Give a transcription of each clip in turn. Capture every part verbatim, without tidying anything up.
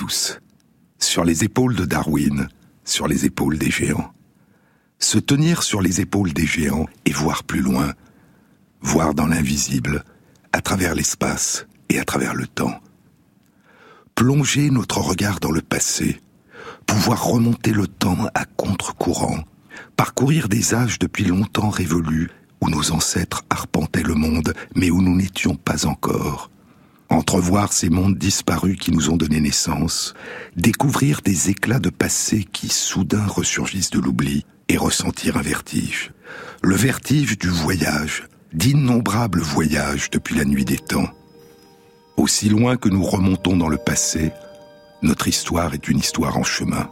tous, sur les épaules de Darwin, sur les épaules des géants. Se tenir sur les épaules des géants et voir plus loin, voir dans l'invisible, à travers l'espace et à travers le temps. Plonger notre regard dans le passé, pouvoir remonter le temps à contre-courant, parcourir des âges depuis longtemps révolus où nos ancêtres arpentaient le monde, mais où nous n'étions pas encore. Entrevoir ces mondes disparus qui nous ont donné naissance, découvrir des éclats de passé qui soudain ressurgissent de l'oubli et ressentir un vertige. Le vertige du voyage, d'innombrables voyages depuis la nuit des temps. Aussi loin que nous remontons dans le passé, notre histoire est une histoire en chemin.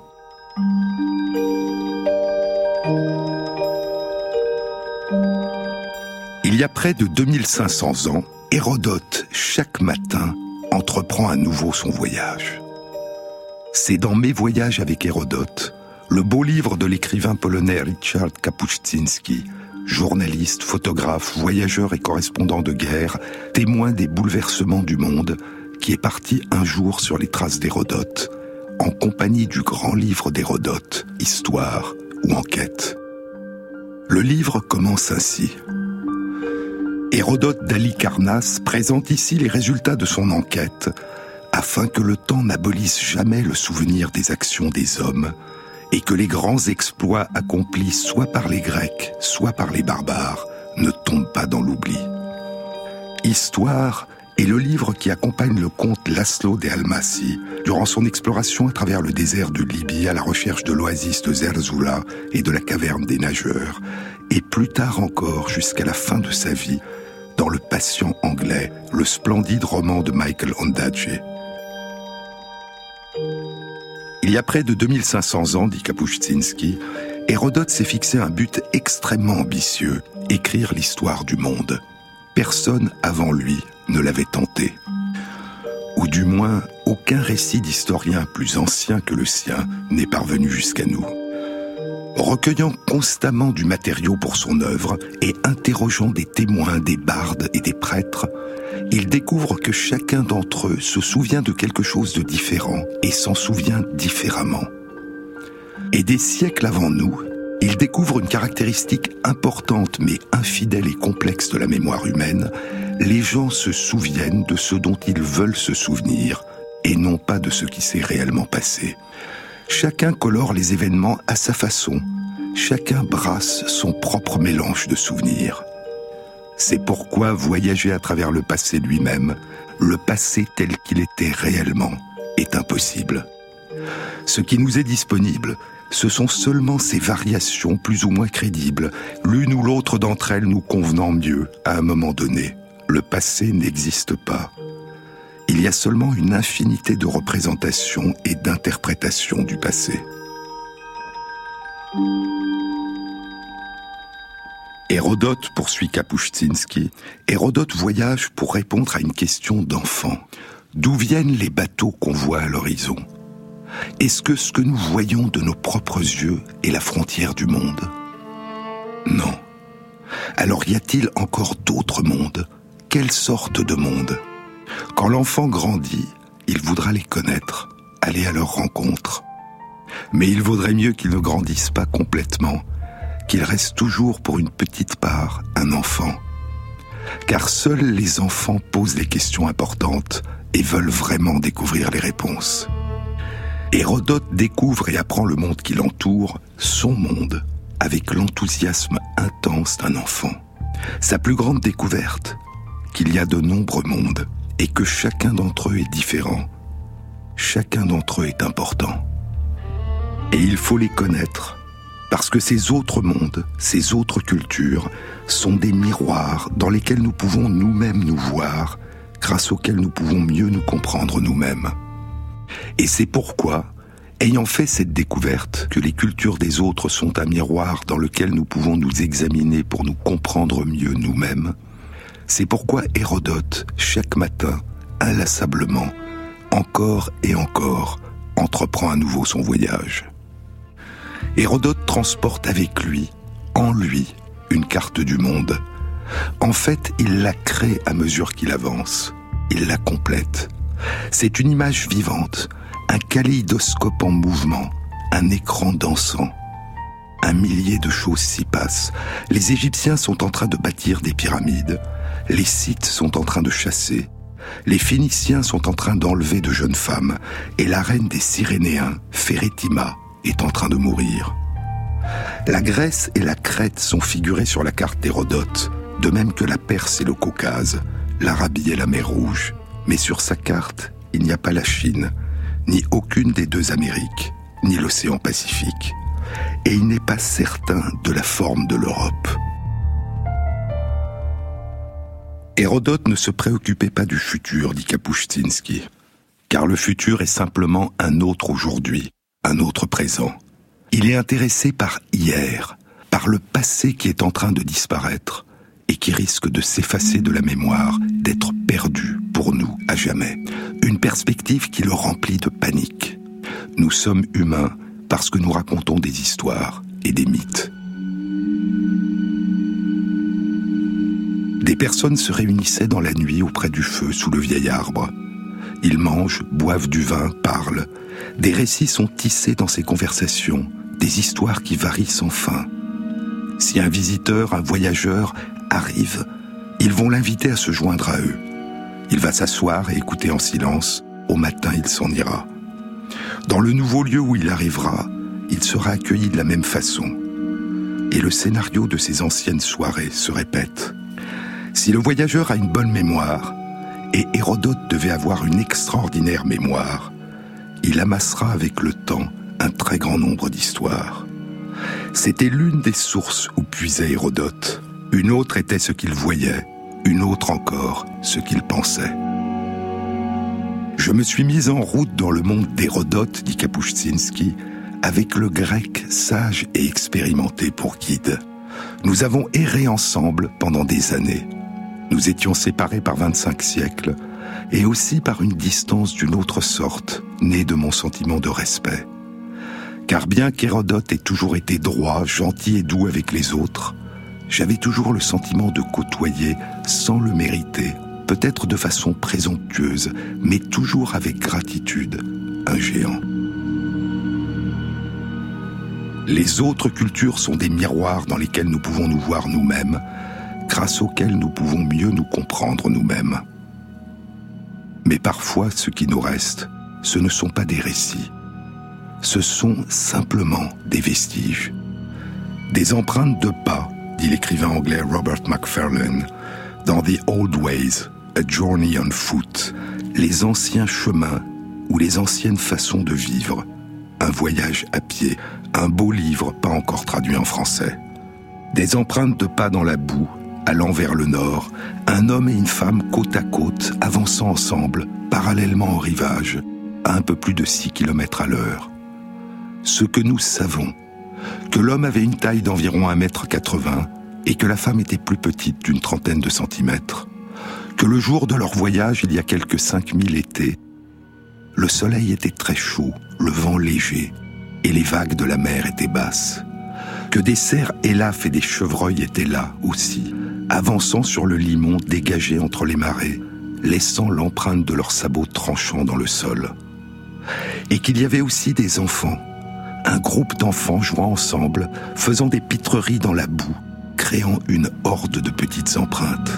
Il y a près de deux mille cinq cents ans, Hérodote, chaque matin, entreprend à nouveau son voyage. C'est dans Mes voyages avec Hérodote, le beau livre de l'écrivain polonais Richard Kapuscinski, journaliste, photographe, voyageur et correspondant de guerre, témoin des bouleversements du monde, qui est parti un jour sur les traces d'Hérodote, en compagnie du grand livre d'Hérodote, Histoire ou Enquête. Le livre commence ainsi. Hérodote d'Halicarnasse présente ici les résultats de son enquête, afin que le temps n'abolisse jamais le souvenir des actions des hommes, et que les grands exploits accomplis soit par les Grecs, soit par les barbares, ne tombent pas dans l'oubli. Histoire est le livre qui accompagne le comte László de Almásy durant son exploration à travers le désert de Libye à la recherche de l'oasis de Zerzura et de la caverne des nageurs, et plus tard encore jusqu'à la fin de sa vie, dans Le Patient anglais, le splendide roman de Michael Ondaatje. Il y a près de deux mille cinq cents ans, dit Kapuscinski, Hérodote s'est fixé un but extrêmement ambitieux, écrire l'histoire du monde. Personne avant lui ne l'avait tenté. Ou du moins, aucun récit d'historien plus ancien que le sien n'est parvenu jusqu'à nous. Recueillant constamment du matériau pour son œuvre et interrogeant des témoins, des bardes et des prêtres, il découvre que chacun d'entre eux se souvient de quelque chose de différent et s'en souvient différemment. Et des siècles avant nous, il découvre une caractéristique importante mais infidèle et complexe de la mémoire humaine. Les gens se souviennent de ce dont ils veulent se souvenir et non pas de ce qui s'est réellement passé. Chacun colore les événements à sa façon. Chacun brasse son propre mélange de souvenirs. C'est pourquoi voyager à travers le passé lui-même, le passé tel qu'il était réellement, est impossible. Ce qui nous est disponible, ce sont seulement ces variations plus ou moins crédibles, l'une ou l'autre d'entre elles nous convenant mieux à un moment donné. Le passé n'existe pas. Il y a seulement une infinité de représentations et d'interprétations du passé. Hérodote, poursuit Kapuscinski, Hérodote voyage pour répondre à une question d'enfant. D'où viennent les bateaux qu'on voit à l'horizon ? Est-ce que ce que nous voyons de nos propres yeux est la frontière du monde ? Non. Alors y a-t-il encore d'autres mondes ? Quelle sorte de monde ? Quand l'enfant grandit, il voudra les connaître, aller à leur rencontre. Mais il vaudrait mieux qu'il ne grandisse pas complètement, qu'il reste toujours pour une petite part un enfant. Car seuls les enfants posent les questions importantes et veulent vraiment découvrir les réponses. Hérodote découvre et apprend le monde qui l'entoure, son monde, avec l'enthousiasme intense d'un enfant. Sa plus grande découverte, qu'il y a de nombreux mondes et que chacun d'entre eux est différent. Chacun d'entre eux est important. Et il faut les connaître, parce que ces autres mondes, ces autres cultures, sont des miroirs dans lesquels nous pouvons nous-mêmes nous voir, grâce auxquels nous pouvons mieux nous comprendre nous-mêmes. Et c'est pourquoi, ayant fait cette découverte que les cultures des autres sont un miroir dans lequel nous pouvons nous examiner pour nous comprendre mieux nous-mêmes, c'est pourquoi Hérodote, chaque matin, inlassablement, encore et encore, entreprend à nouveau son voyage. Hérodote transporte avec lui, en lui, une carte du monde. En fait, il la crée à mesure qu'il avance. Il la complète. C'est une image vivante, un kaléidoscope en mouvement, un écran dansant. Un millier de choses s'y passent. Les Égyptiens sont en train de bâtir des pyramides. Les Scythes sont en train de chasser. Les Phéniciens sont en train d'enlever de jeunes femmes. Et la reine des Cyrénéens, Phérétima, est en train de mourir. La Grèce et la Crète sont figurées sur la carte d'Hérodote, de même que la Perse et le Caucase, l'Arabie et la mer Rouge. Mais sur sa carte, il n'y a pas la Chine, ni aucune des deux Amériques, ni l'océan Pacifique. Et il n'est pas certain de la forme de l'Europe. Hérodote ne se préoccupait pas du futur, dit Kapuscinski, car le futur est simplement un autre aujourd'hui, un autre présent. Il est intéressé par hier, par le passé qui est en train de disparaître et qui risque de s'effacer de la mémoire, d'être perdu pour nous à jamais. Une perspective qui le remplit de panique. Nous sommes humains parce que nous racontons des histoires et des mythes. Des personnes se réunissaient dans la nuit auprès du feu sous le vieil arbre. Ils mangent, boivent du vin, parlent. Des récits sont tissés dans ces conversations, des histoires qui varient sans fin. Si un visiteur, un voyageur arrive, ils vont l'inviter à se joindre à eux. Il va s'asseoir et écouter en silence. Au matin, il s'en ira. Dans le nouveau lieu où il arrivera, il sera accueilli de la même façon. Et le scénario de ces anciennes soirées se répète. Si le voyageur a une bonne mémoire, et Hérodote devait avoir une extraordinaire mémoire, il amassera avec le temps un très grand nombre d'histoires. C'était l'une des sources où puisait Hérodote. Une autre était ce qu'il voyait, une autre encore ce qu'il pensait. Je me suis mis en route dans le monde d'Hérodote, dit Kapuscinski, avec le grec sage et expérimenté pour guide. Nous avons erré ensemble pendant des années. Nous étions séparés par vingt-cinq siècles, et aussi par une distance d'une autre sorte, née de mon sentiment de respect. Car bien qu'Hérodote ait toujours été droit, gentil et doux avec les autres, j'avais toujours le sentiment de côtoyer, sans le mériter, peut-être de façon présomptueuse, mais toujours avec gratitude, un géant. Les autres cultures sont des miroirs dans lesquels nous pouvons nous voir nous-mêmes, grâce auxquels nous pouvons mieux nous comprendre nous-mêmes. Mais parfois, ce qui nous reste, ce ne sont pas des récits. Ce sont simplement des vestiges. Des empreintes de pas, dit l'écrivain anglais Robert Macfarlane, dans The Old Ways, A Journey on Foot, les anciens chemins ou les anciennes façons de vivre, un voyage à pied, un beau livre pas encore traduit en français. Des empreintes de pas dans la boue, allant vers le nord, un homme et une femme côte à côte, avançant ensemble, parallèlement au rivage, à un peu plus de six kilomètres à l'heure. Ce que nous savons, que l'homme avait une taille d'environ un mètre quatre-vingts et que la femme était plus petite d'une trentaine de centimètres, que le jour de leur voyage, il y a quelques cinq mille étés, le soleil était très chaud, le vent léger, et les vagues de la mer étaient basses, que des cerfs élaphes et des chevreuils étaient là aussi, avançant sur le limon dégagé entre les marais, laissant l'empreinte de leurs sabots tranchants dans le sol. Et qu'il y avait aussi des enfants, un groupe d'enfants jouant ensemble, faisant des pitreries dans la boue, créant une horde de petites empreintes.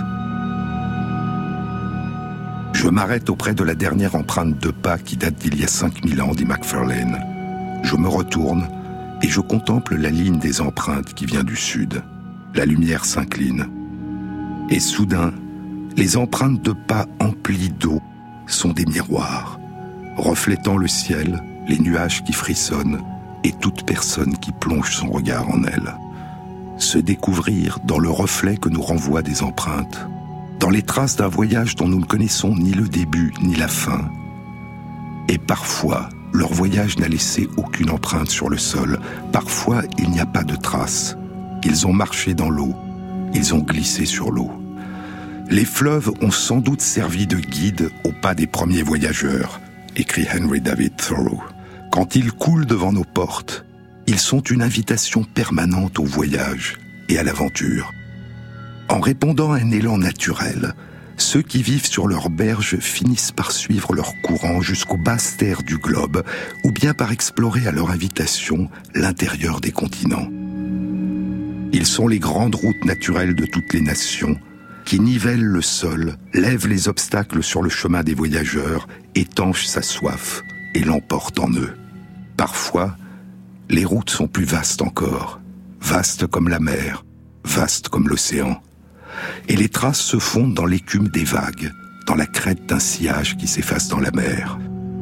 Je m'arrête auprès de la dernière empreinte de pas qui date d'il y a cinq mille ans, dit Macfarlane. Je me retourne et je contemple la ligne des empreintes qui vient du sud. La lumière s'incline. Et soudain, les empreintes de pas emplies d'eau sont des miroirs, reflétant le ciel, les nuages qui frissonnent et toute personne qui plonge son regard en elle. Se découvrir dans le reflet que nous renvoient des empreintes, dans les traces d'un voyage dont nous ne connaissons ni le début ni la fin. Et parfois, leur voyage n'a laissé aucune empreinte sur le sol. Parfois, il n'y a pas de traces. Ils ont marché dans l'eau. Ils ont glissé sur l'eau. Les fleuves ont sans doute servi de guide au pas des premiers voyageurs, écrit Henry David Thoreau. Quand ils coulent devant nos portes, ils sont une invitation permanente au voyage et à l'aventure. En répondant à un élan naturel, Ceux qui vivent sur leurs berges finissent par suivre leur courant jusqu'aux basses terres du globe, ou bien par explorer à leur invitation l'intérieur des continents. Ils sont les grandes routes naturelles de toutes les nations, qui nivellent le sol, lèvent les obstacles sur le chemin des voyageurs, étanchent sa soif et l'emportent en eux. Parfois, les routes sont plus vastes encore, vastes comme la mer, vastes comme l'océan. Et les traces se fondent dans l'écume des vagues, dans la crête d'un sillage qui s'efface dans la mer.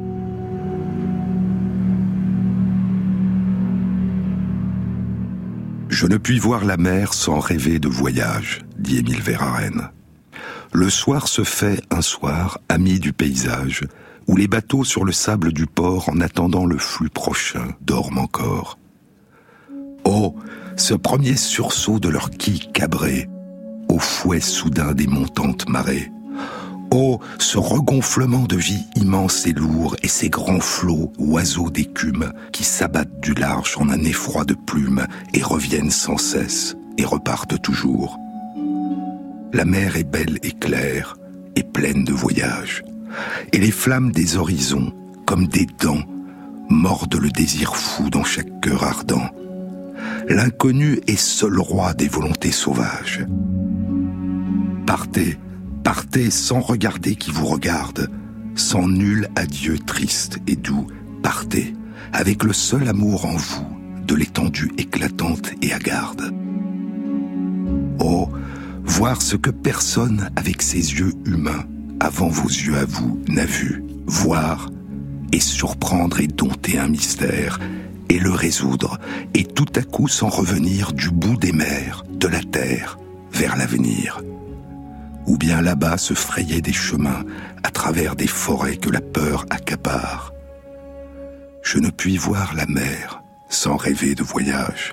Je ne puis voir la mer sans rêver de voyage, dit Émile Verhaeren. Le soir se fait un soir, ami du paysage, où les bateaux sur le sable du port, en attendant le flux prochain, dorment encore. Oh, ce premier sursaut de leur quille cabrée, au fouet soudain des montantes marées. Oh, ce regonflement de vie immense et lourd, et ces grands flots, oiseaux d'écume, qui s'abattent du large en un effroi de plumes, et reviennent sans cesse, et repartent toujours. La mer est belle et claire, et pleine de voyages, et les flammes des horizons, comme des dents, mordent le désir fou dans chaque cœur ardent. L'inconnu est seul roi des volontés sauvages. Partez, partez sans regarder qui vous regarde, sans nul adieu triste et doux, partez, avec le seul amour en vous, de l'étendue éclatante et hagarde. Oh, voir ce que personne avec ses yeux humains, avant vos yeux à vous, n'a vu, voir et surprendre et dompter un mystère, et le résoudre, et tout à coup s'en revenir du bout des mers, de la terre, vers l'avenir. Ou bien là-bas se frayer des chemins à travers des forêts que la peur accapare. Je ne puis voir la mer sans rêver de voyage.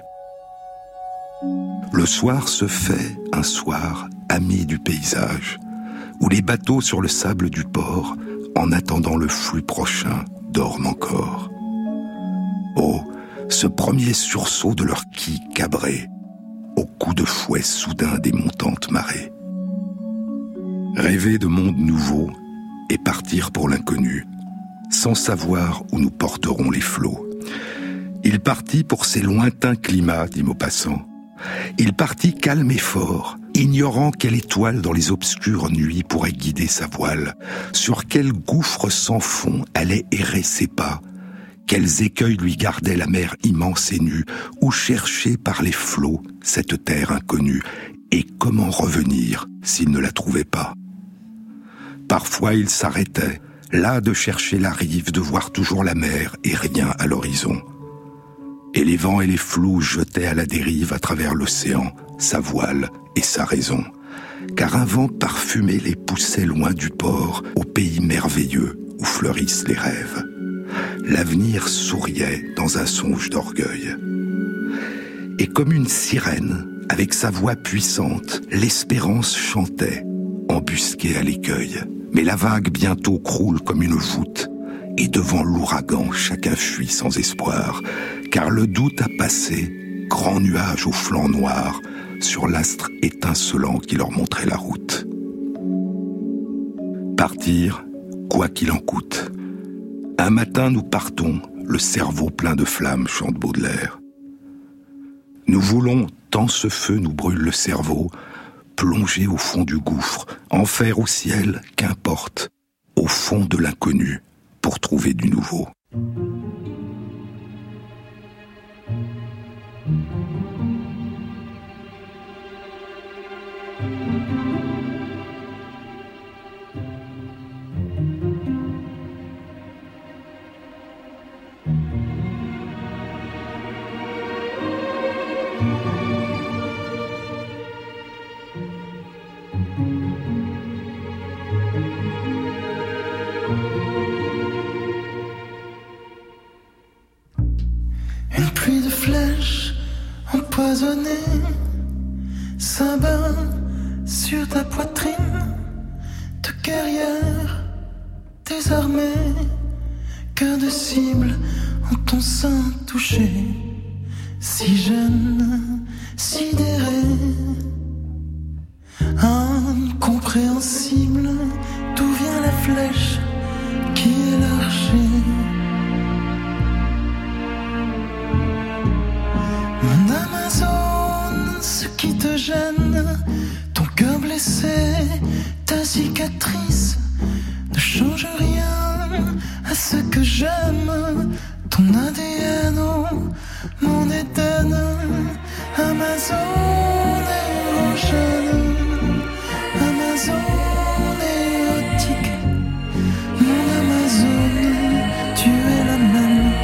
Le soir se fait un soir ami du paysage, où les bateaux sur le sable du port, en attendant le flux prochain, dorment encore. Oh, ce premier sursaut de leur quille cabrée, au coup de fouet soudain des montantes marées. Rêver de mondes nouveaux et partir pour l'inconnu, sans savoir où nous porteront les flots. Il partit pour ces lointains climats, dit Maupassant. Il partit calme et fort, ignorant quelle étoile dans les obscures nuits pourrait guider sa voile, sur quel gouffre sans fond allaient errer ses pas, quels écueils lui gardait la mer immense et nue, où chercher par les flots cette terre inconnue, et comment revenir s'il ne la trouvait pas. Parfois il s'arrêtait, là de chercher la rive, de voir toujours la mer et rien à l'horizon. Et les vents et les flots jetaient à la dérive à travers l'océan sa voile et sa raison, car un vent parfumé les poussait loin du port, au pays merveilleux où fleurissent les rêves. L'avenir souriait dans un songe d'orgueil. Et comme une sirène, avec sa voix puissante, l'espérance chantait, embusquée à l'écueil. Mais la vague bientôt croule comme une voûte, et devant l'ouragan, chacun fuit sans espoir, car le doute a passé, grand nuage au flanc noir, sur l'astre étincelant qui leur montrait la route. Partir, quoi qu'il en coûte. Un matin nous partons, le cerveau plein de flammes, chante Baudelaire. Nous voulons, tant ce feu nous brûle le cerveau, plonger au fond du gouffre, enfer ou ciel, qu'importe, au fond de l'inconnu, pour trouver du nouveau. Une pluie de flèches empoisonnées s'abat sur ta poitrine de guerrière désarmée. Cœur de cible en ton sein touché, si jeune, sidéré, incompris. incompréhensible, d'où vient la flèche qui est l'archer. Mon Amazone, ce qui te gêne, ton cœur blessé, ta cicatrice, ne change rien à ce que j'aime. Ton A D N, oh, mon Éden, Amazone érogène, Amazone érotique, mon Amazone, tu es la même.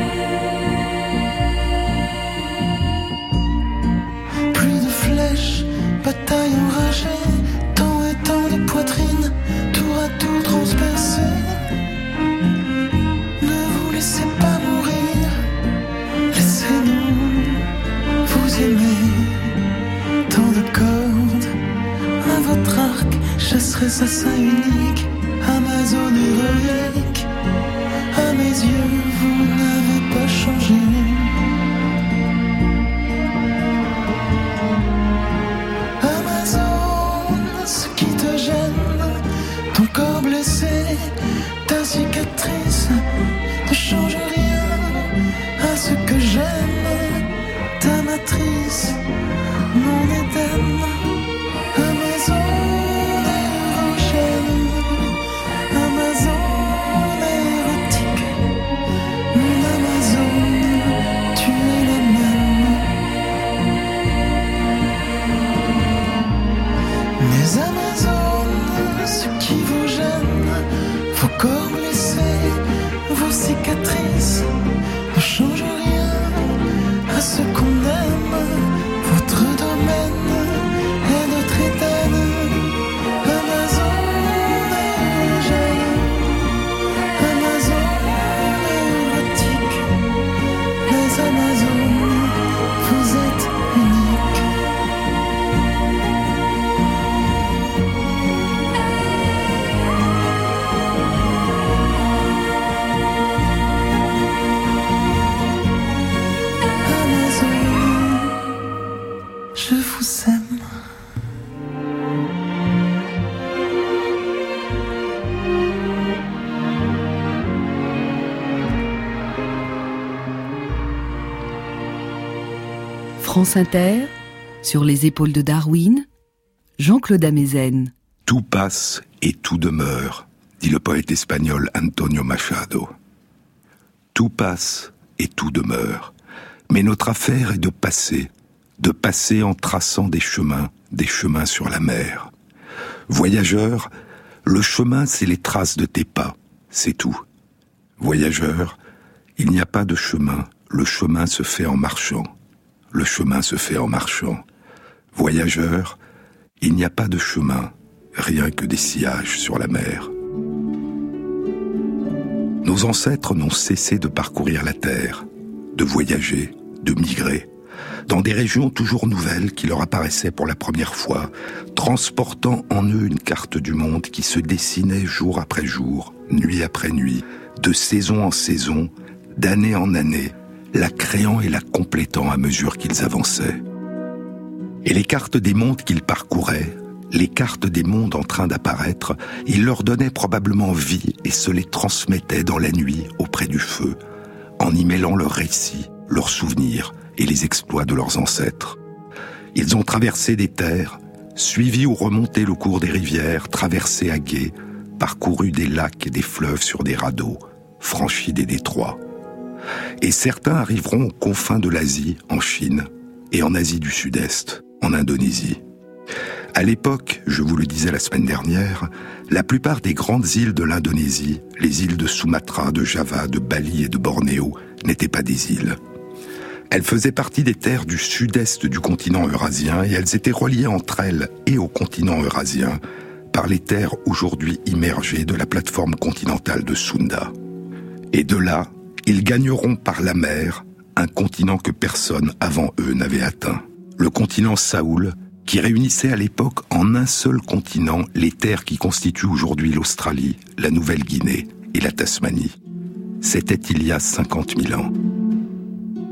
Plus de flèches, bataille enragée, tant et tant de poitrines, tour à tour transpercées. Ne vous laissez pas mourir, laissez-nous vous aimer. Tant de cordes à votre arc, chasserait sa sein unique, Amazone héroïque. À mes yeux, vous n'avez pas changé. Amazone, ce qui te gêne, ton corps blessé, ta cicatrice, ne change rien à ce que j'aime. Ta matrice, mon Éden, Amazone érogène, Amazone érotique, mon Amazone, tu es la même. Mes Amazones, ce qui vous gêne, vos corps blessés, vos cicatrices, ne changent rien à ce qu'on aime. Votre domaine est notre Éden, Amazone érogène, Amazone érotique. Les Amazones, vous êtes uniques. Je vous aime. France Inter, sur les épaules de Darwin, Jean-Claude Amezen. Tout passe et tout demeure, dit le poète espagnol Antonio Machado. Tout passe et tout demeure, mais notre affaire est de passer, de passer en traçant des chemins, des chemins sur la mer. Voyageur, le chemin, c'est les traces de tes pas, c'est tout. Voyageur, il n'y a pas de chemin, le chemin se fait en marchant. Le chemin se fait en marchant. Voyageur, il n'y a pas de chemin, rien que des sillages sur la mer. Nos ancêtres n'ont cessé de parcourir la terre, de voyager, de migrer, dans des régions toujours nouvelles qui leur apparaissaient pour la première fois, transportant en eux une carte du monde qui se dessinait jour après jour, nuit après nuit, de saison en saison, d'année en année, la créant et la complétant à mesure qu'ils avançaient. Et les cartes des mondes qu'ils parcouraient, les cartes des mondes en train d'apparaître, ils leur donnaient probablement vie et se les transmettaient dans la nuit auprès du feu, en y mêlant leurs récits, leurs souvenirs et les exploits de leurs ancêtres. Ils ont traversé des terres, suivi ou remonté le cours des rivières, traversé à gué, parcouru des lacs et des fleuves sur des radeaux, franchi des détroits. Et certains arriveront aux confins de l'Asie, en Chine, et en Asie du Sud-Est, en Indonésie. À l'époque, je vous le disais la semaine dernière, la plupart des grandes îles de l'Indonésie, les îles de Sumatra, de Java, de Bali et de Bornéo, n'étaient pas des îles. Elles faisaient partie des terres du sud-est du continent eurasien et elles étaient reliées entre elles et au continent eurasien par les terres aujourd'hui immergées de la plateforme continentale de Sunda. Et de là, ils gagneront par la mer un continent que personne avant eux n'avait atteint. Le continent Saoul, qui réunissait à l'époque en un seul continent les terres qui constituent aujourd'hui l'Australie, la Nouvelle-Guinée et la Tasmanie. C'était il y a cinquante mille ans.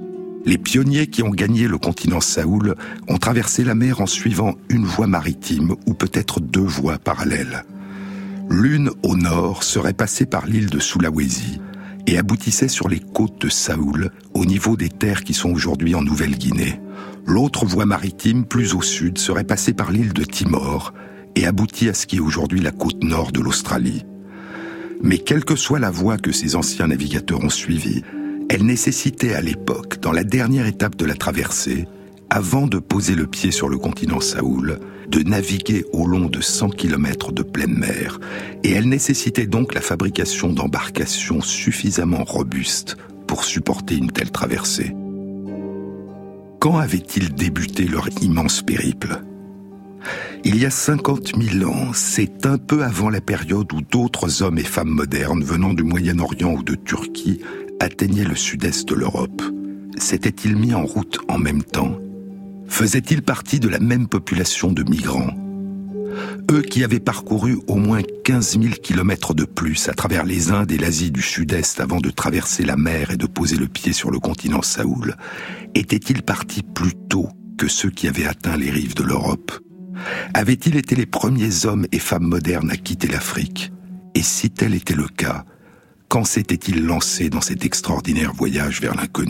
Les pionniers qui ont gagné le continent Saoul ont traversé la mer en suivant une voie maritime ou peut-être deux voies parallèles. L'une, au nord, serait passée par l'île de Sulawesi et aboutissait sur les côtes de Saoul, au niveau des terres qui sont aujourd'hui en Nouvelle-Guinée. L'autre voie maritime, plus au sud, serait passée par l'île de Timor et aboutit à ce qui est aujourd'hui la côte nord de l'Australie. Mais quelle que soit la voie que ces anciens navigateurs ont suivie, elle nécessitait à l'époque, dans la dernière étape de la traversée, avant de poser le pied sur le continent Saoul, de naviguer au long de cent kilomètres de pleine mer, et elle nécessitait donc la fabrication d'embarcations suffisamment robustes pour supporter une telle traversée. Quand avaient-ils débuté leur immense périple ? Il y a cinquante mille ans, c'est un peu avant la période où d'autres hommes et femmes modernes venant du Moyen-Orient ou de Turquie atteignaient le sud-est de l'Europe. S'étaient-ils mis en route en même temps ? Faisaient-ils partie de la même population de migrants ? Eux qui avaient parcouru au moins quinze mille kilomètres de plus à travers les Indes et l'Asie du Sud-Est avant de traverser la mer et de poser le pied sur le continent Saoul, étaient-ils partis plus tôt que ceux qui avaient atteint les rives de l'Europe ? Avaient-ils été les premiers hommes et femmes modernes à quitter l'Afrique ? Et si tel était le cas, quand s'étaient-ils lancés dans cet extraordinaire voyage vers l'inconnu ?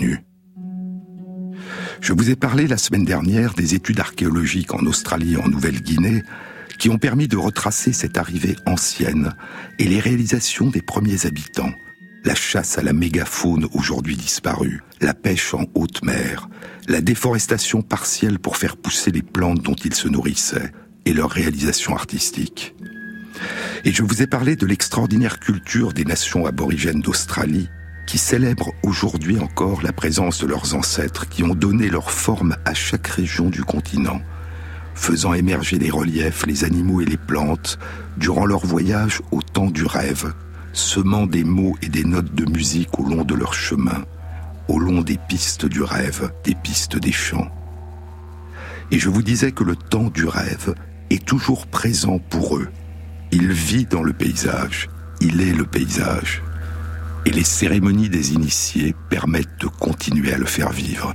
Je vous ai parlé la semaine dernière des études archéologiques en Australie et en Nouvelle-Guinée qui ont permis de retracer cette arrivée ancienne et les réalisations des premiers habitants, la chasse à la mégafaune aujourd'hui disparue, la pêche en haute mer, la déforestation partielle pour faire pousser les plantes dont ils se nourrissaient et leur réalisation artistique. Et je vous ai parlé de l'extraordinaire culture des nations aborigènes d'Australie qui célèbrent aujourd'hui encore la présence de leurs ancêtres qui ont donné leur forme à chaque région du continent, faisant émerger les reliefs, les animaux et les plantes durant leur voyage au temps du rêve, semant des mots et des notes de musique au long de leur chemin, au long des pistes du rêve, des pistes des chants. Et je vous disais que le temps du rêve est toujours présent pour eux. Il vit dans le paysage, il est le paysage. Et les cérémonies des initiés permettent de continuer à le faire vivre.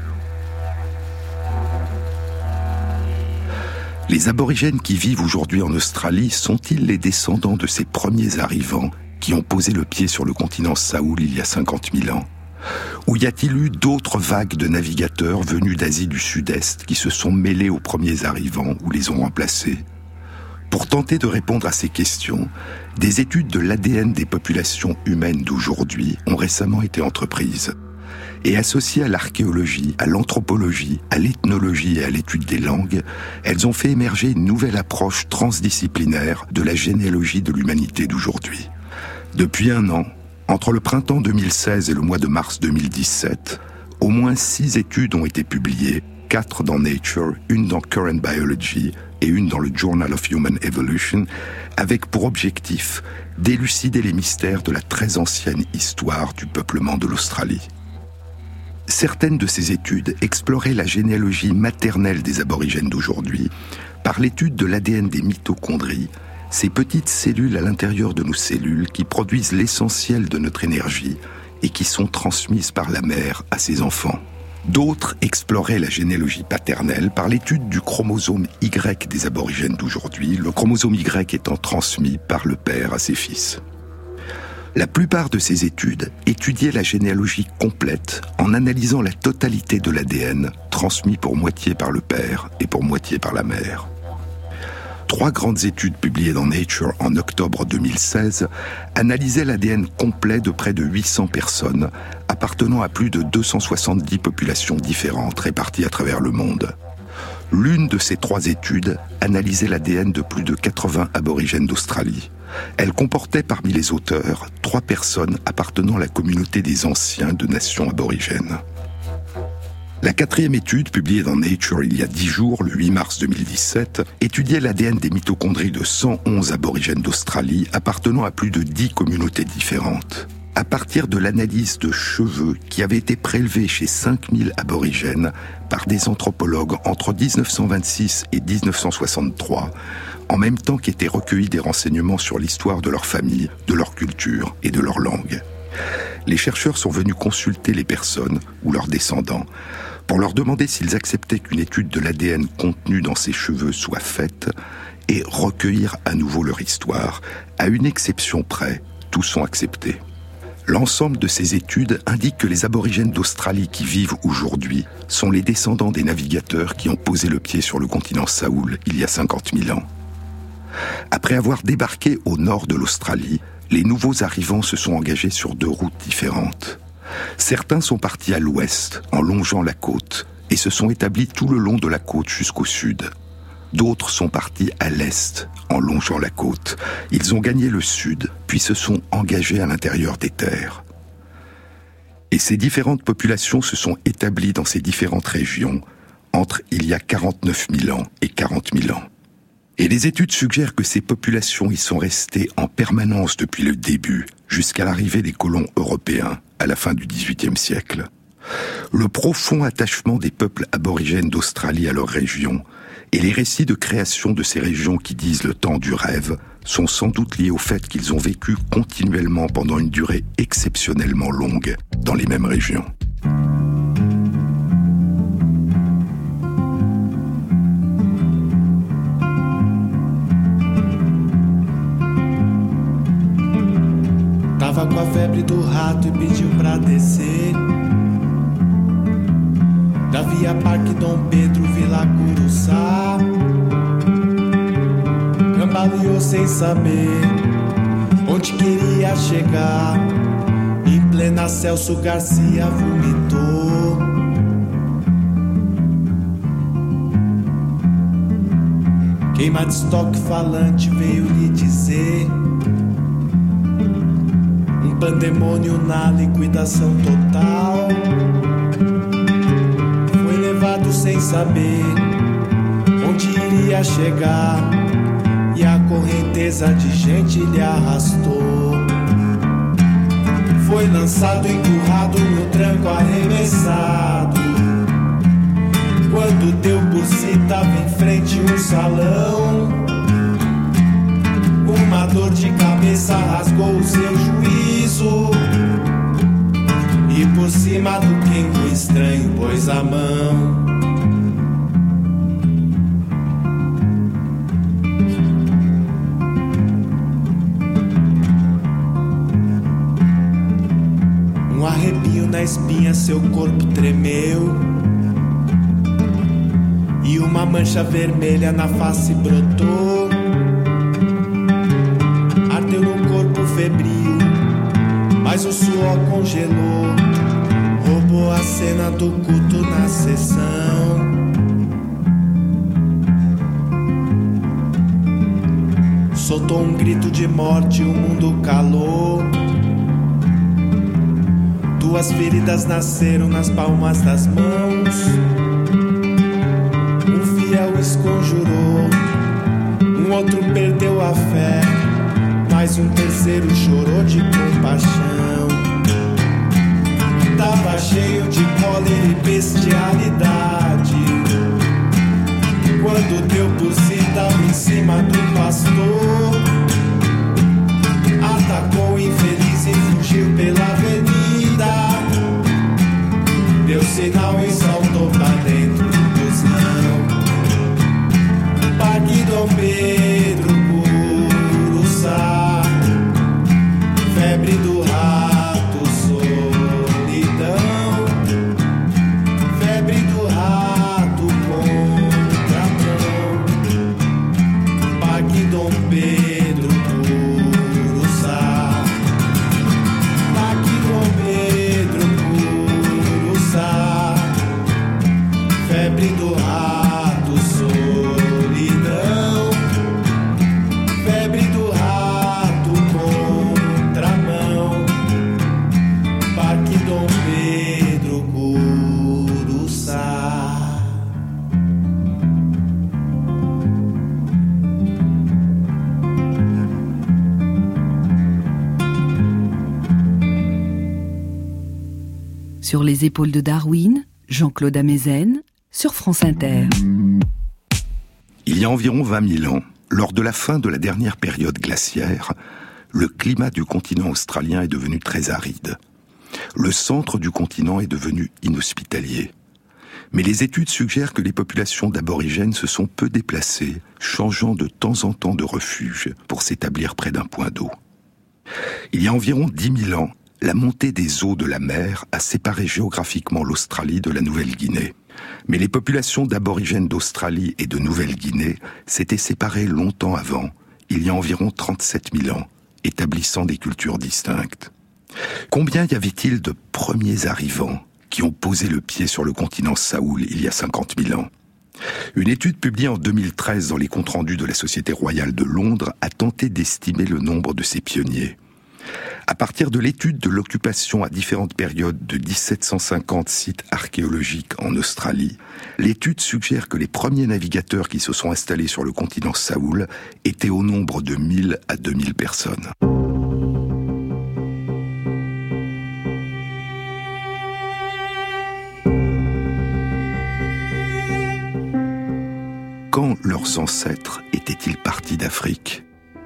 Les aborigènes qui vivent aujourd'hui en Australie sont-ils les descendants de ces premiers arrivants qui ont posé le pied sur le continent Saoul il y a cinquante mille ans ? Ou y a-t-il eu d'autres vagues de navigateurs venus d'Asie du Sud-Est qui se sont mêlés aux premiers arrivants ou les ont remplacés ? Pour tenter de répondre à ces questions, des études de l'A D N des populations humaines d'aujourd'hui ont récemment été entreprises. Et associées à l'archéologie, à l'anthropologie, à l'ethnologie et à l'étude des langues, elles ont fait émerger une nouvelle approche transdisciplinaire de la généalogie de l'humanité d'aujourd'hui. Depuis un an, entre le printemps deux mille seize et le mois de mars deux mille dix-sept, au moins six études ont été publiées, quatre dans Nature, une dans Current Biology et une dans le Journal of Human Evolution, avec pour objectif d'élucider les mystères de la très ancienne histoire du peuplement de l'Australie. Certaines de ces études exploraient la généalogie maternelle des aborigènes d'aujourd'hui par l'étude de l'A D N des mitochondries, ces petites cellules à l'intérieur de nos cellules qui produisent l'essentiel de notre énergie et qui sont transmises par la mère à ses enfants. D'autres exploraient la généalogie paternelle par l'étude du chromosome Y des aborigènes d'aujourd'hui, le chromosome Y étant transmis par le père à ses fils. La plupart de ces études étudiaient la généalogie complète en analysant la totalité de l'A D N, transmis pour moitié par le père et pour moitié par la mère. Trois grandes études publiées dans Nature en octobre deux mille seize analysaient l'A D N complet de près de huit cents personnes appartenant à plus de deux cent soixante-dix populations différentes réparties à travers le monde. L'une de ces trois études analysait l'A D N de plus de quatre-vingts aborigènes d'Australie. Elle comportait parmi les auteurs trois personnes appartenant à la communauté des anciens de nations aborigènes. La quatrième étude, publiée dans Nature il y a dix jours, le huit mars deux mille dix-sept, étudiait l'A D N des mitochondries de cent onze aborigènes d'Australie appartenant à plus de dix communautés différentes. À partir de l'analyse de cheveux qui avaient été prélevés chez cinq mille aborigènes par des anthropologues entre dix-neuf cent vingt-six et dix-neuf cent soixante-trois, en même temps qu'étaient recueillis des renseignements sur l'histoire de leur famille, de leur culture et de leur langue. les chercheurs sont venus consulter les personnes ou leurs descendants pour leur demander s'ils acceptaient qu'une étude de l'A D N contenu dans ces cheveux soit faite et recueillir à nouveau leur histoire. À une exception près, tous ont accepté. L'ensemble de ces études indique que les aborigènes d'Australie qui vivent aujourd'hui sont les descendants des navigateurs qui ont posé le pied sur le continent Saoul il y a cinquante mille ans. Après avoir débarqué au nord de l'Australie, les nouveaux arrivants se sont engagés sur deux routes différentes. Certains sont partis à l'ouest, en longeant la côte, et se sont établis tout le long de la côte jusqu'au sud. D'autres sont partis à l'est, en longeant la côte. Ils ont gagné le sud, puis se sont engagés à l'intérieur des terres. Et ces différentes populations se sont établies dans ces différentes régions, entre il y a quarante-neuf mille ans et quarante mille ans. Et les études suggèrent que ces populations y sont restées en permanence depuis le début, jusqu'à l'arrivée des colons européens à la fin du dix-huitième siècle. Le profond attachement des peuples aborigènes d'Australie à leur région et les récits de création de ces régions qui disent le temps du rêve sont sans doute liés au fait qu'ils ont vécu continuellement pendant une durée exceptionnellement longue dans les mêmes régions. Tava com a febre do rato e pediu pra descer da Via Parque Dom Pedro, Vila Curuçá. Cambaleou sem saber onde queria chegar. Em plena Celso Garcia vomitou. Queima de estoque falante veio lhe dizer: um pandemônio na liquidação total. Foi levado sem saber onde iria chegar, e a correnteza de gente lhe arrastou. Foi lançado, empurrado no tranco, arremessado. Quando deu por si, tava em frente um salão. Uma dor de cabeça rasgou o seu juízo, e por cima do quengo estranho pôs a mão. Um arrepio na espinha, seu corpo tremeu, e uma mancha vermelha na face brotou. Ardeu no corpo febril, mas o suor congelou. Roubou a cena do culto na sessão. Soltou um grito de morte, o mundo calou. Duas feridas nasceram nas palmas das mãos. Um fiel esconjurou, um outro perdeu a fé, mas um terceiro chorou de compaixão. Tava cheio de cólera e bestialidade. Quando deu por si, tava em cima do pastor. Atacou o infeliz e fugiu pela avenida. Deu sinal e saltou pra dentro do busão. Parque Dom Pedro, Curuçá. Febre do rato, solidão. Febre do rato, contramão. Parque Dom Pedro, Curuçá. Parque Dom Pedro, Curuçá. Febre do rato, solidão. Febre do rato, contramão. Parque Dom Pedro, Curuçá. Sur les épaules de Darwin, Jean-Claude Amezen, sur France Inter. Il y a environ vingt mille ans, lors de la fin de la dernière période glaciaire, le climat du continent australien est devenu très aride. Le centre du continent est devenu inhospitalier. Mais les études suggèrent que les populations d'aborigènes se sont peu déplacées, changeant de temps en temps de refuge pour s'établir près d'un point d'eau. Il y a environ dix mille ans, la montée des eaux de la mer a séparé géographiquement l'Australie de la Nouvelle-Guinée. Mais les populations d'aborigènes d'Australie et de Nouvelle-Guinée s'étaient séparées longtemps avant, il y a environ trente-sept mille ans, établissant des cultures distinctes. Combien y avait-il de premiers arrivants qui ont posé le pied sur le continent Saoul il y a cinquante mille ans? Une étude publiée en deux mille treize dans les comptes rendus de la Société royale de Londres a tenté d'estimer le nombre de ces pionniers. À partir de l'étude de l'occupation à différentes périodes de dix-sept cent cinquante sites archéologiques en Australie, l'étude suggère que les premiers navigateurs qui se sont installés sur le continent Saoul étaient au nombre de mille à deux mille personnes. Quand leurs ancêtres étaient-ils partis d'Afrique ?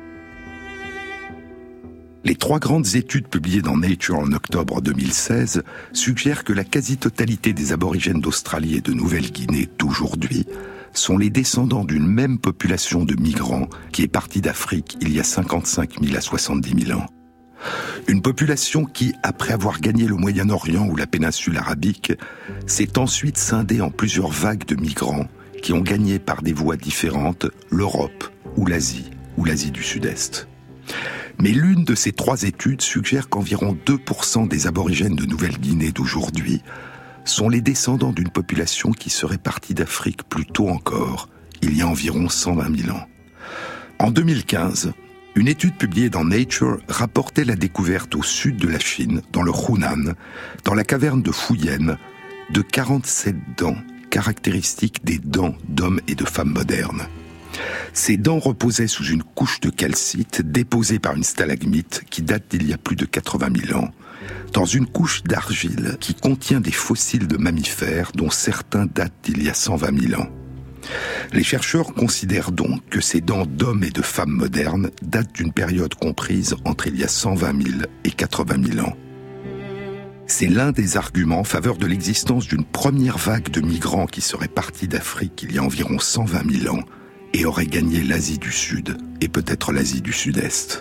Les trois grandes études publiées dans Nature en octobre deux mille seize suggèrent que la quasi-totalité des aborigènes d'Australie et de Nouvelle-Guinée d'aujourd'hui sont les descendants d'une même population de migrants qui est partie d'Afrique il y a cinquante-cinq mille à soixante-dix mille ans. Une population qui, après avoir gagné le Moyen-Orient ou la péninsule arabique, s'est ensuite scindée en plusieurs vagues de migrants qui ont gagné par des voies différentes l'Europe ou l'Asie ou l'Asie du Sud-Est. Mais l'une de ces trois études suggère qu'environ deux pour cent des aborigènes de Nouvelle-Guinée d'aujourd'hui sont les descendants d'une population qui serait partie d'Afrique plus tôt encore, il y a environ cent vingt mille ans. En deux mille quinze, une étude publiée dans Nature rapportait la découverte au sud de la Chine, dans le Hunan, dans la caverne de Fuyen, de quarante-sept dents caractéristiques des dents d'hommes et de femmes modernes. Ces dents reposaient sous une couche de calcite déposée par une stalagmite qui date d'il y a plus de quatre-vingt mille ans, dans une couche d'argile qui contient des fossiles de mammifères dont certains datent d'il y a cent vingt mille ans. Les chercheurs considèrent donc que ces dents d'hommes et de femmes modernes datent d'une période comprise entre il y a cent vingt mille et quatre-vingt mille ans. C'est l'un des arguments en faveur de l'existence d'une première vague de migrants qui seraient partis d'Afrique il y a environ cent vingt mille ans et auraient gagné l'Asie du Sud et peut-être l'Asie du Sud-Est.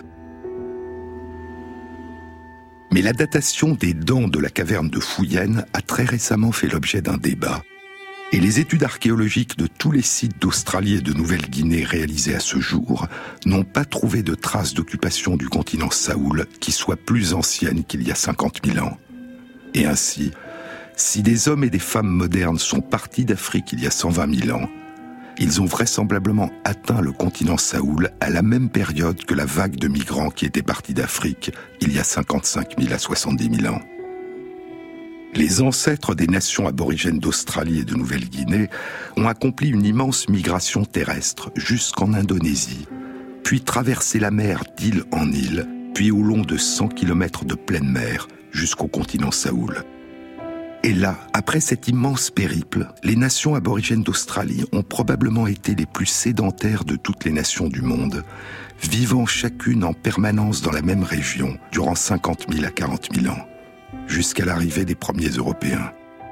Mais la datation des dents de la caverne de Fuyen a très récemment fait l'objet d'un débat. Et les études archéologiques de tous les sites d'Australie et de Nouvelle-Guinée réalisés à ce jour n'ont pas trouvé de traces d'occupation du continent Saoul qui soient plus anciennes qu'il y a cinquante mille ans. Et ainsi, si des hommes et des femmes modernes sont partis d'Afrique il y a cent vingt mille ans, ils ont vraisemblablement atteint le continent Saoul à la même période que la vague de migrants qui étaient partis d'Afrique il y a cinquante-cinq mille à soixante-dix mille ans. Les ancêtres des nations aborigènes d'Australie et de Nouvelle-Guinée ont accompli une immense migration terrestre jusqu'en Indonésie, puis traversé la mer d'île en île, puis au long de cent kilomètres de pleine mer jusqu'au continent Saoul. Et là, après cet immense périple, les nations aborigènes d'Australie ont probablement été les plus sédentaires de toutes les nations du monde, vivant chacune en permanence dans la même région durant cinquante mille à quarante mille ans, jusqu'à l'arrivée des premiers Européens.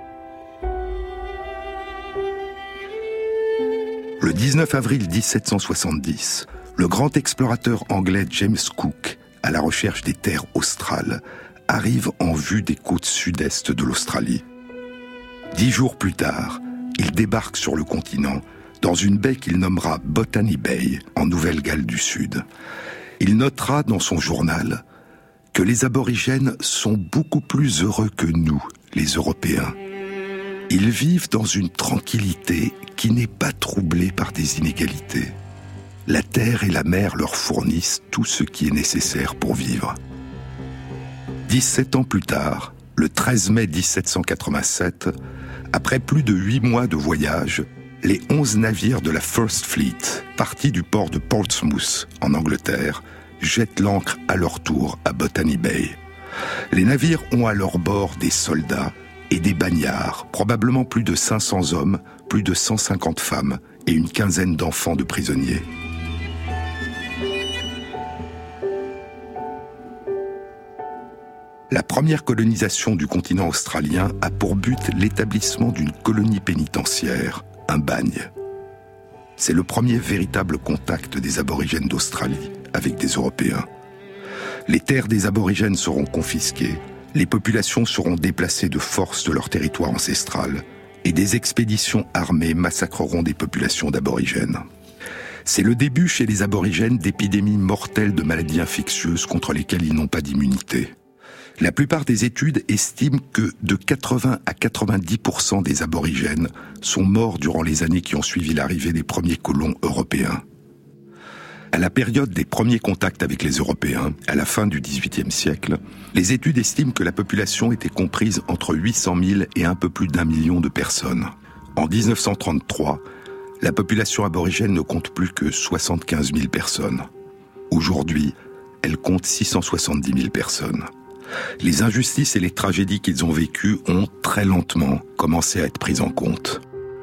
Le dix-neuf avril dix-sept cent soixante-dix, le grand explorateur anglais James Cook, à la recherche des terres australes, arrive en vue des côtes sud-est de l'Australie. Dix jours plus tard, il débarque sur le continent, dans une baie qu'il nommera Botany Bay, en Nouvelle-Galles du Sud. Il notera dans son journal que les aborigènes sont beaucoup plus heureux que nous, les Européens. Ils vivent dans une tranquillité qui n'est pas troublée par des inégalités. La terre et la mer leur fournissent tout ce qui est nécessaire pour vivre. dix-sept ans plus tard, le treize mai dix-sept cent quatre-vingt-sept, après plus de huit mois de voyage, les onze navires de la First Fleet, partis du port de Portsmouth, en Angleterre, jettent l'ancre à leur tour à Botany Bay. Les navires ont à leur bord des soldats et des bagnards, probablement plus de cinq cents hommes, plus de cent cinquante femmes et une quinzaine d'enfants de prisonniers. La première colonisation du continent australien a pour but l'établissement d'une colonie pénitentiaire, un bagne. C'est le premier véritable contact des aborigènes d'Australie avec des Européens. Les terres des aborigènes seront confisquées, les populations seront déplacées de force de leur territoire ancestral et des expéditions armées massacreront des populations d'aborigènes. C'est le début chez les aborigènes d'épidémies mortelles de maladies infectieuses contre lesquelles ils n'ont pas d'immunité. La plupart des études estiment que de quatre-vingts à quatre-vingt-dix pour cent des aborigènes sont morts durant les années qui ont suivi l'arrivée des premiers colons européens. À la période des premiers contacts avec les Européens, à la fin du dix-huitième siècle, les études estiment que la population était comprise entre huit cent mille et un peu plus d'un million de personnes. En dix-neuf cent trente-trois, la population aborigène ne compte plus que soixante-quinze mille personnes. Aujourd'hui, elle compte six cent soixante-dix mille personnes. Les injustices et les tragédies qu'ils ont vécues ont, très lentement, commencé à être prises en compte.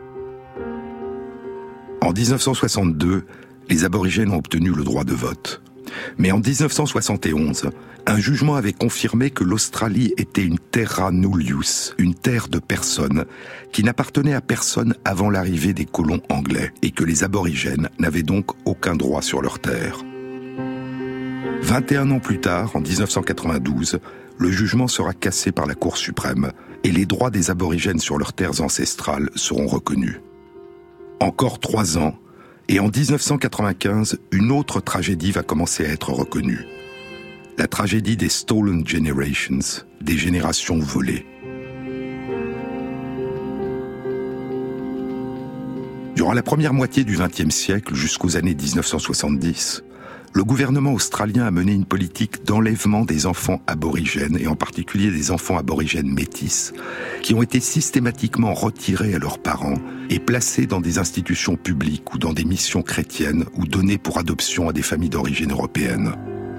En dix-neuf cent soixante-deux, les aborigènes ont obtenu le droit de vote. Mais en dix-neuf cent soixante et onze, un jugement avait confirmé que l'Australie était une terra nullius, une terre de personne, qui n'appartenait à personne avant l'arrivée des colons anglais, et que les aborigènes n'avaient donc aucun droit sur leur terre. vingt et un ans plus tard, en dix-neuf cent quatre-vingt-douze, le jugement sera cassé par la Cour suprême, et les droits des aborigènes sur leurs terres ancestrales seront reconnus. Encore trois ans, et en dix-neuf cent quatre-vingt-quinze, une autre tragédie va commencer à être reconnue. La tragédie des Stolen Generations, des générations volées. Durant la première moitié du vingtième siècle, jusqu'aux années dix-neuf cent soixante-dix, le gouvernement australien a mené une politique d'enlèvement des enfants aborigènes, et en particulier des enfants aborigènes métis, qui ont été systématiquement retirés à leurs parents et placés dans des institutions publiques ou dans des missions chrétiennes ou donnés pour adoption à des familles d'origine européenne.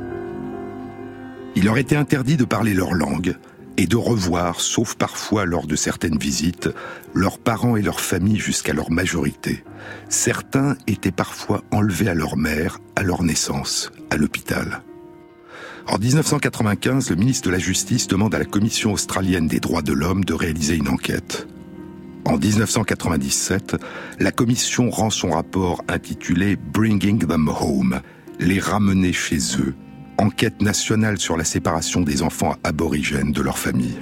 Il leur était interdit de parler leur langue et de revoir, sauf parfois lors de certaines visites, leurs parents et leurs familles jusqu'à leur majorité. Certains étaient parfois enlevés à leur mère, à leur naissance, à l'hôpital. En dix-neuf cent quatre-vingt-quinze, le ministre de la Justice demande à la Commission australienne des droits de l'homme de réaliser une enquête. En dix-neuf cent quatre-vingt-dix-sept, la Commission rend son rapport intitulé « Bringing them home », les ramener chez eux, enquête nationale sur la séparation des enfants aborigènes de leur famille.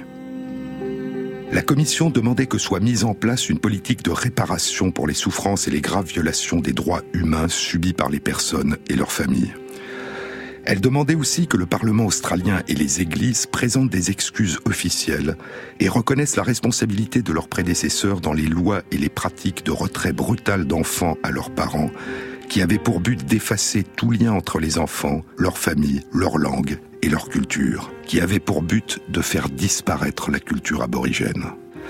La commission demandait que soit mise en place une politique de réparation pour les souffrances et les graves violations des droits humains subis par les personnes et leurs familles. Elle demandait aussi que le Parlement australien et les églises présentent des excuses officielles et reconnaissent la responsabilité de leurs prédécesseurs dans les lois et les pratiques de retrait brutal d'enfants à leurs parents, qui avait pour but d'effacer tout lien entre les enfants, leur famille, leur langue et leur culture, qui avait pour but de faire disparaître la culture aborigène.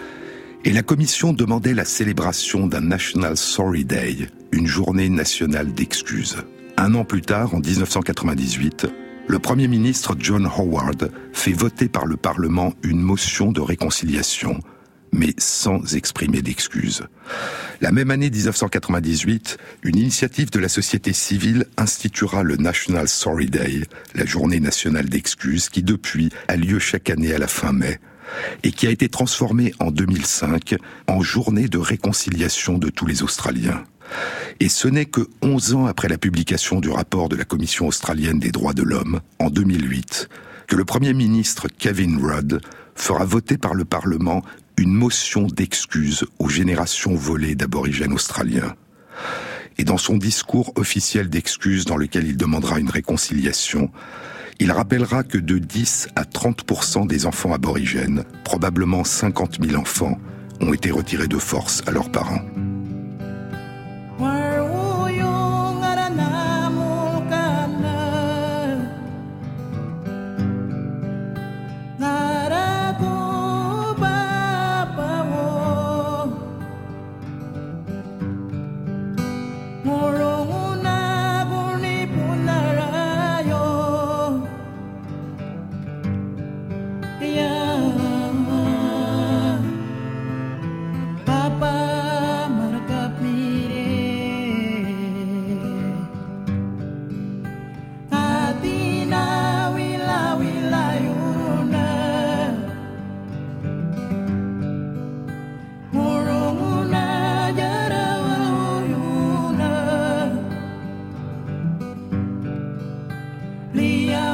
Et la commission demandait la célébration d'un National Sorry Day, une journée nationale d'excuses. Un an plus tard, en dix-neuf cent quatre-vingt-dix-huit, le Premier ministre John Howard fait voter par le Parlement une motion de réconciliation, mais sans exprimer d'excuses. La même année dix-neuf cent quatre-vingt-dix-huit, une initiative de la société civile instituera le National Sorry Day, la journée nationale d'excuses, qui depuis a lieu chaque année à la fin mai, et qui a été transformée en deux mille cinq en journée de réconciliation de tous les Australiens. Et ce n'est que onze ans après la publication du rapport de la Commission australienne des droits de l'homme, en deux mille huit, que le Premier ministre Kevin Rudd fera voter par le Parlement une motion d'excuses aux générations volées d'aborigènes australiens. Et dans son discours officiel d'excuses dans lequel il demandera une réconciliation, il rappellera que de dix à trente pour cent des enfants aborigènes, probablement cinquante mille enfants, ont été retirés de force à leurs parents. Papa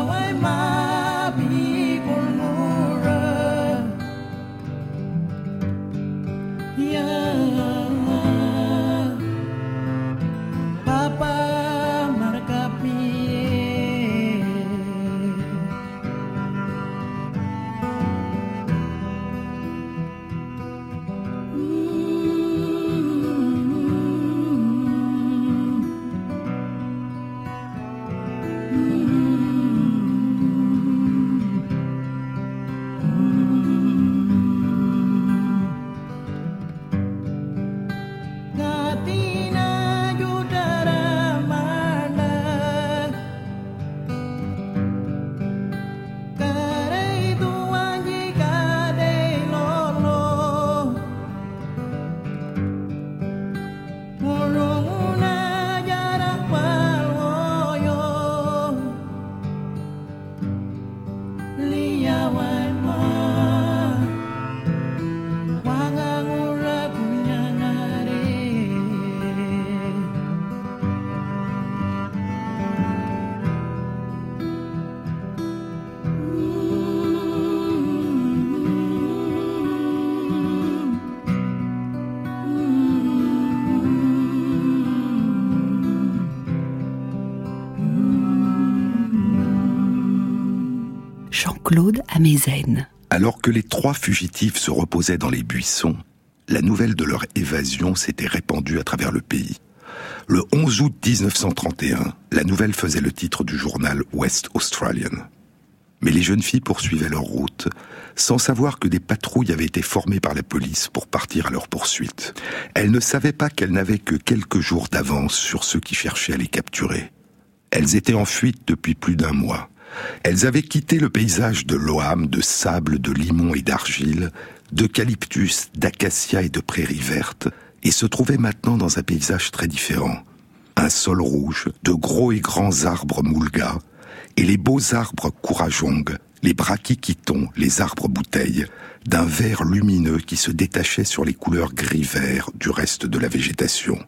Claude Amezen. Alors que les trois fugitifs se reposaient dans les buissons, la nouvelle de leur évasion s'était répandue à travers le pays. Le onze août dix-neuf cent trente et un, la nouvelle faisait le titre du journal West Australian. Mais les jeunes filles poursuivaient leur route, sans savoir que des patrouilles avaient été formées par la police pour partir à leur poursuite. Elles ne savaient pas qu'elles n'avaient que quelques jours d'avance sur ceux qui cherchaient à les capturer. Elles étaient en fuite depuis plus d'un mois. Elles avaient quitté le paysage de l'Oham, de sable, de limon et d'argile, d'eucalyptus, d'acacia et de prairies vertes, et se trouvaient maintenant dans un paysage très différent. Un sol rouge, de gros et grands arbres moulgas, et les beaux arbres courajong, les brachykitons, les arbres bouteilles, d'un vert lumineux qui se détachait sur les couleurs gris-vert du reste de la végétation.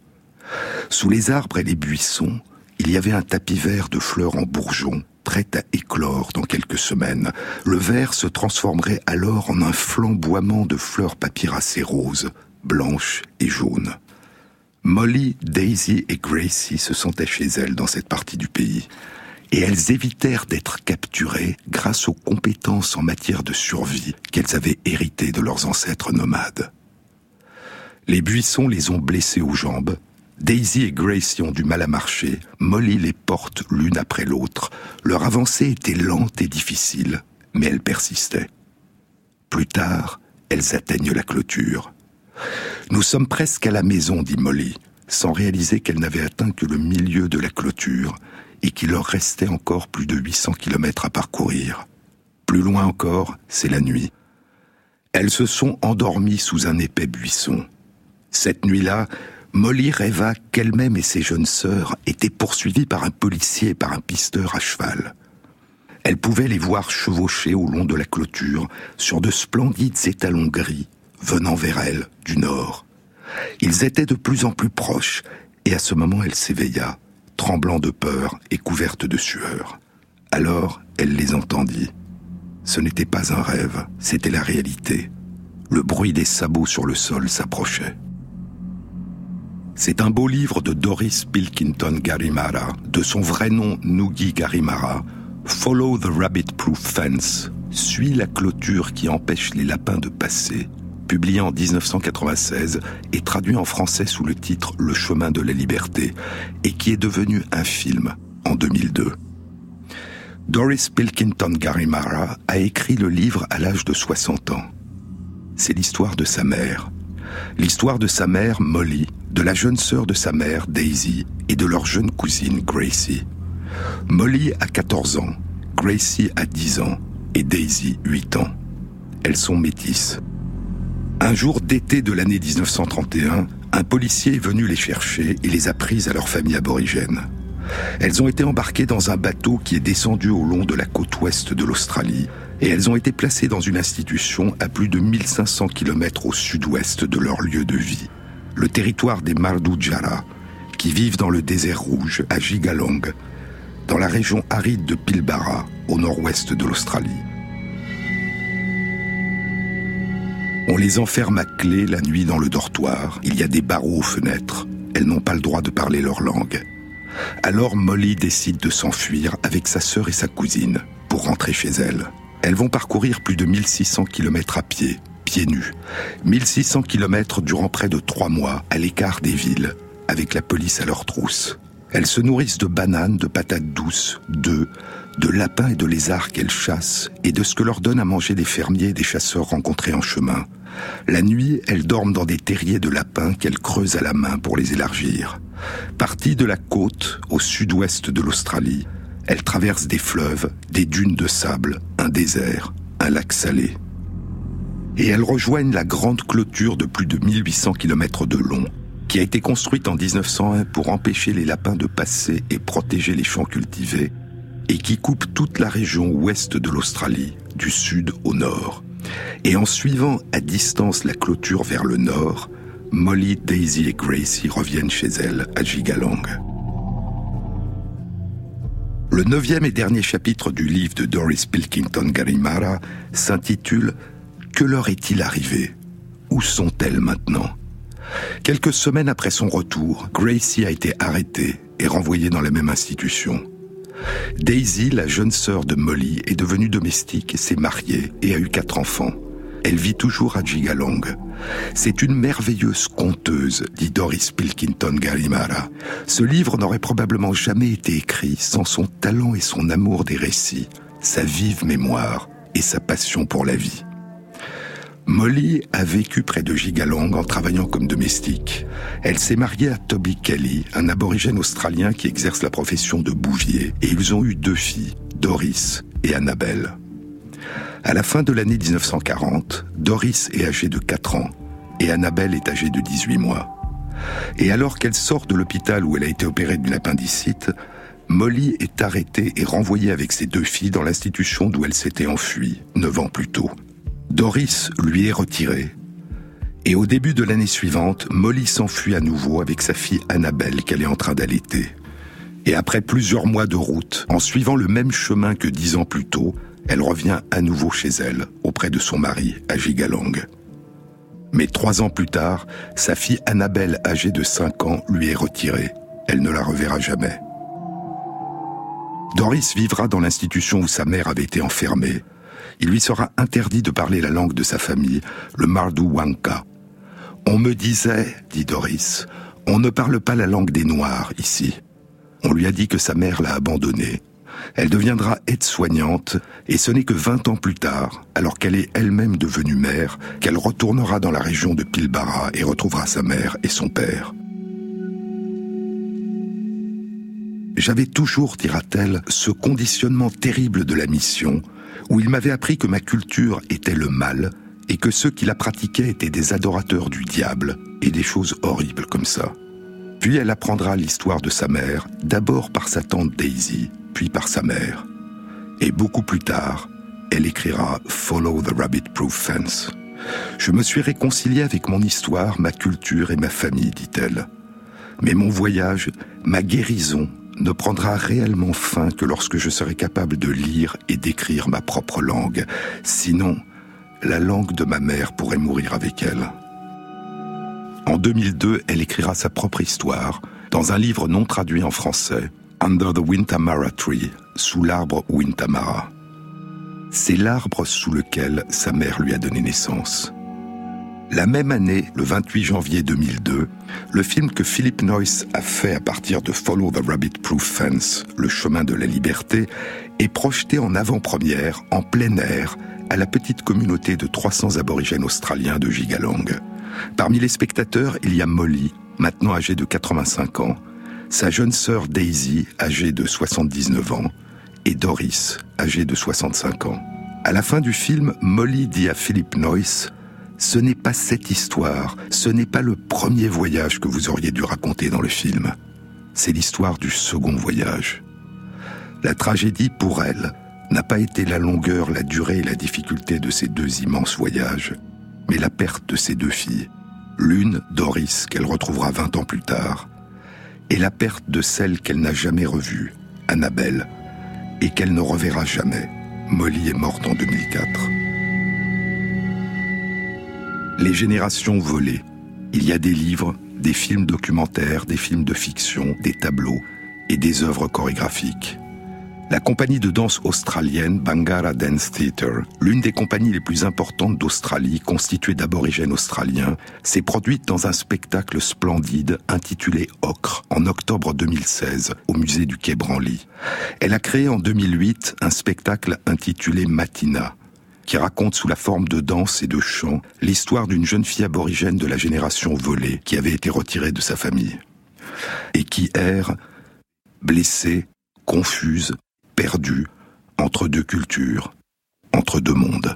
Sous les arbres et les buissons, il y avait un tapis vert de fleurs en bourgeons, prêt à éclore dans quelques semaines. Le vert se transformerait alors en un flamboiement de fleurs papyracées roses, blanches et jaunes. Molly, Daisy et Gracie se sentaient chez elles dans cette partie du pays, et elles évitèrent d'être capturées grâce aux compétences en matière de survie qu'elles avaient héritées de leurs ancêtres nomades. Les buissons les ont blessées aux jambes. Daisy et Gracie ont du mal à marcher, Molly les porte l'une après l'autre. Leur avancée était lente et difficile, mais elles persistaient. Plus tard, elles atteignent la clôture. « Nous sommes presque à la maison », dit Molly, sans réaliser qu'elle n'avait atteint que le milieu de la clôture et qu'il leur restait encore plus de huit cents kilomètres à parcourir. Plus loin encore, c'est la nuit. Elles se sont endormies sous un épais buisson. Cette nuit-là, Molly rêva qu'elle-même et ses jeunes sœurs étaient poursuivies par un policier et par un pisteur à cheval. Elle pouvait les voir chevaucher au long de la clôture sur de splendides étalons gris venant vers elle du nord. Ils étaient de plus en plus proches et à ce moment elle s'éveilla, tremblant de peur et couverte de sueur. Alors elle les entendit. Ce n'était pas un rêve, c'était la réalité. Le bruit des sabots sur le sol s'approchait. C'est un beau livre de Doris Pilkington Garimara, de son vrai nom Nugi Garimara, Follow the Rabbit-Proof Fence, Suis la clôture qui empêche les lapins de passer, publié en dix-neuf cent quatre-vingt-seize et traduit en français sous le titre Le chemin de la liberté, et qui est devenu un film en deux mille deux. Doris Pilkington Garimara a écrit le livre à l'âge de soixante ans. C'est l'histoire de sa mère. L'histoire de sa mère, Molly, de la jeune sœur de sa mère, Daisy, et de leur jeune cousine, Gracie. Molly a quatorze ans, Gracie a dix ans, et Daisy, huit ans. Elles sont métisses. Un jour d'été de l'année dix-neuf cent trente et un, un policier est venu les chercher et les a prises à leur famille aborigène. Elles ont été embarquées dans un bateau qui est descendu au long de la côte ouest de l'Australie, et elles ont été placées dans une institution à plus de mille cinq cents kilomètres au sud-ouest de leur lieu de vie, le territoire des Mardudjara, qui vivent dans le désert rouge à Gigalong, dans la région aride de Pilbara, au nord-ouest de l'Australie. On les enferme à clé la nuit dans le dortoir. Il y a des barreaux aux fenêtres. Elles n'ont pas le droit de parler leur langue. Alors Molly décide de s'enfuir avec sa sœur et sa cousine pour rentrer chez elle. Elles vont parcourir plus de mille six cents kilomètres à pied, pieds nus. mille six cents kilomètres durant près de trois mois, à l'écart des villes, avec la police à leur trousse. Elles se nourrissent de bananes, de patates douces, d'œufs, de lapins et de lézards qu'elles chassent, et de ce que leur donnent à manger des fermiers et des chasseurs rencontrés en chemin. La nuit, elles dorment dans des terriers de lapins qu'elles creusent à la main pour les élargir. Parties de la côte, au sud-ouest de l'Australie, elles traversent des fleuves, des dunes de sable, un désert, un lac salé. Et elles rejoignent la grande clôture de plus de mille huit cents kilomètres de long, qui a été construite en dix-neuf cent un pour empêcher les lapins de passer et protéger les champs cultivés, et qui coupe toute la région ouest de l'Australie, du sud au nord. Et en suivant à distance la clôture vers le nord, Molly, Daisy et Gracie reviennent chez elles à Gigalong. Le neuvième et dernier chapitre du livre de Doris Pilkington Garimara s'intitule « Que leur est-il arrivé ? Où sont-elles maintenant ?» Quelques semaines après son retour, Gracie a été arrêtée et renvoyée dans la même institution. Daisy, la jeune sœur de Molly, est devenue domestique, s'est mariée et a eu quatre enfants. Elle vit toujours à Gigalong. C'est une merveilleuse conteuse, dit Doris Pilkington Garimara. Ce livre n'aurait probablement jamais été écrit sans son talent et son amour des récits, sa vive mémoire et sa passion pour la vie. Molly a vécu près de Gigalong en travaillant comme domestique. Elle s'est mariée à Toby Kelly, un aborigène australien qui exerce la profession de bouvier, et ils ont eu deux filles, Doris et Annabelle. À la fin de l'année dix-neuf cent quarante, Doris est âgée de quatre ans et Annabelle est âgée de dix-huit mois. Et alors qu'elle sort de l'hôpital où elle a été opérée d'une appendicite, Molly est arrêtée et renvoyée avec ses deux filles dans l'institution d'où elle s'était enfuie, neuf ans plus tôt. Doris lui est retirée. Et au début de l'année suivante, Molly s'enfuit à nouveau avec sa fille Annabelle qu'elle est en train d'allaiter. Et après plusieurs mois de route, en suivant le même chemin que dix ans plus tôt, elle revient à nouveau chez elle, auprès de son mari, à Gigalong. Mais trois ans plus tard, sa fille Annabelle, âgée de cinq ans, lui est retirée. Elle ne la reverra jamais. Doris vivra dans l'institution où sa mère avait été enfermée. Il lui sera interdit de parler la langue de sa famille, le Marduwanka. « On me disait, dit Doris, on ne parle pas la langue des Noirs ici. » On lui a dit que sa mère l'a abandonnée. Elle deviendra aide-soignante, et ce n'est que vingt ans plus tard, alors qu'elle est elle-même devenue mère, qu'elle retournera dans la région de Pilbara et retrouvera sa mère et son père. J'avais toujours, dira-t-elle, ce conditionnement terrible de la mission, où il m'avait appris que ma culture était le mal, et que ceux qui la pratiquaient étaient des adorateurs du diable, et des choses horribles comme ça. Puis elle apprendra l'histoire de sa mère, d'abord par sa tante Daisy, puis par sa mère. Et beaucoup plus tard, elle écrira « Follow the Rabbit-Proof Fence ». Je me suis réconcilié avec mon histoire, ma culture et ma famille, dit-elle. Mais mon voyage, ma guérison, ne prendra réellement fin que lorsque je serai capable de lire et d'écrire ma propre langue. Sinon, la langue de ma mère pourrait mourir avec elle. En deux mille deux, elle écrira sa propre histoire dans un livre non traduit en français, Under the Wintamara Tree, sous l'arbre Wintamara. C'est l'arbre sous lequel sa mère lui a donné naissance. La même année, le vingt-huit janvier deux mille deux, le film que Philip Noyce a fait à partir de Follow the Rabbit-Proof Fence, Le chemin de la liberté, est projeté en avant-première, en plein air, à la petite communauté de trois cents aborigènes australiens de Gigalong. Parmi les spectateurs, il y a Molly, maintenant âgée de quatre-vingt-cinq ans, sa jeune sœur Daisy, âgée de soixante-dix-neuf ans, et Doris, âgée de soixante-cinq ans. À la fin du film, Molly dit à Philip Noyce « Ce n'est pas cette histoire, ce n'est pas le premier voyage que vous auriez dû raconter dans le film. C'est l'histoire du second voyage. » La tragédie, pour elle, n'a pas été la longueur, la durée et la difficulté de ces deux immenses voyages, mais la perte de ses deux filles. L'une, Doris, qu'elle retrouvera vingt ans plus tard, et la perte de celle qu'elle n'a jamais revue, Annabelle, et qu'elle ne reverra jamais. Molly est morte en deux mille quatre. Les générations volées. Il y a des livres, des films documentaires, des films de fiction, des tableaux et des œuvres chorégraphiques. La compagnie de danse australienne Bangarra Dance Theatre, l'une des compagnies les plus importantes d'Australie, constituée d'aborigènes australiens, s'est produite dans un spectacle splendide intitulé Ocre en octobre deux mille seize au musée du Quai Branly. Elle a créé en deux mille huit un spectacle intitulé Matina, qui raconte sous la forme de danse et de chant l'histoire d'une jeune fille aborigène de la génération volée qui avait été retirée de sa famille et qui erre, blessée, confuse, perdue, entre deux cultures, entre deux mondes.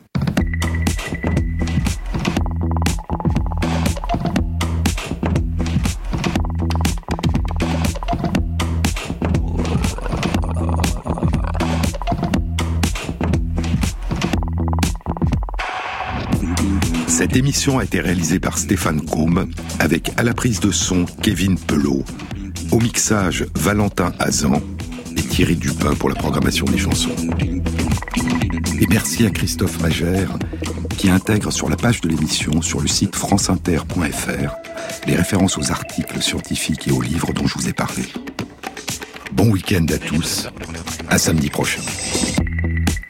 Cette émission a été réalisée par Stéphane Combe, avec à la prise de son Kevin Pelot, au mixage Valentin Hazan et Thierry Dupin pour la programmation des chansons. Et merci à Christophe Magère, qui intègre sur la page de l'émission, sur le site franceinter point f r, les références aux articles scientifiques et aux livres dont je vous ai parlé. Bon week-end à tous, à samedi prochain.